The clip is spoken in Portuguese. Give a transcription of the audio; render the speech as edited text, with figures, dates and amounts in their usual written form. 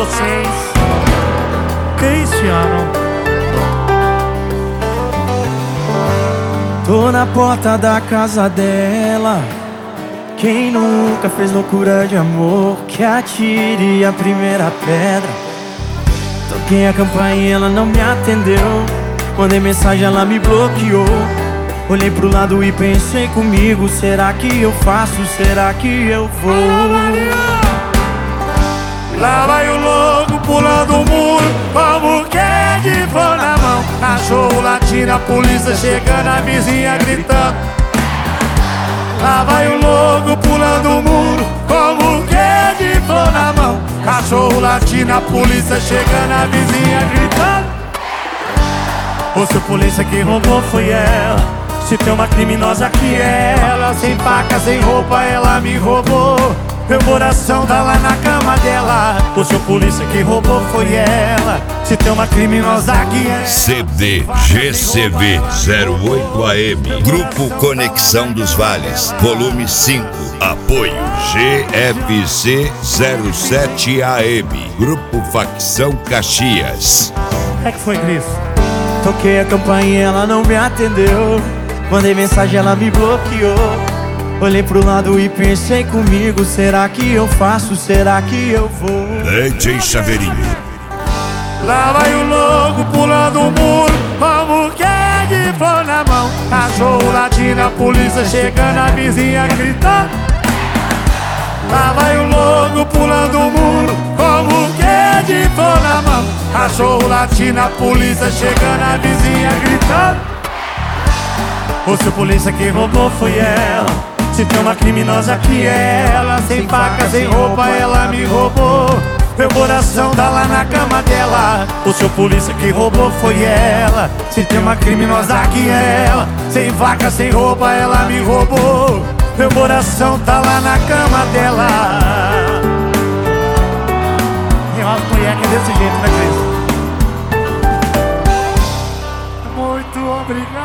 vocês, Cristiano. Tô na porta da casa dela. Quem nunca fez loucura de amor, que atire a primeira pedra. Toquei a campainha, ela não me atendeu. Mandei mensagem, ela me bloqueou. Olhei pro lado e pensei comigo: será que eu faço? Será que eu vou? Lá vai o louco pulando o muro, como que é de pão na mão. Cachorro latindo, a polícia chegando, a vizinha gritando. Lá vai o louco pulando o muro, como que é de pão na mão. Cachorro latindo, a polícia chegando, a vizinha gritando. Ô, seu polícia, que roubou foi ela. Se tem uma criminosa que é ela, sem faca, sem roupa, ela me roubou. Meu coração tá lá na cama dela. O seu polícia, que roubou foi ela. Se tem uma criminosa que é CD GCV 08 AM, Grupo Conexão dos Vales, volume 5. Apoio GFC 07 AM, Grupo Facção Caxias. É que foi, Cris? Toquei a campainha, ela não me atendeu. Mandei mensagem, ela me bloqueou. Olhei pro lado e pensei comigo: será que eu faço? Será que eu vou? DJ Chaveirinho. Lá vai o louco pulando o muro, como que é de pão na mão. Cachorro latindo, a polícia chegando, a vizinha gritando. Lá vai o louco pulando o muro, como que é de pão na mão. Cachorro latindo, a polícia chegando, a vizinha gritando. O seu polícia, que roubou foi ela. Se tem uma criminosa que é ela, sem faca, sem roupa, ela me roubou. Meu coração tá lá na cama dela. O seu polícia, que roubou foi ela. Se tem uma criminosa que é ela, sem faca, sem roupa, ela me roubou. Meu coração tá lá na cama dela. Tem umas mulheres que é desse jeito, né, Cris? Muito obrigado.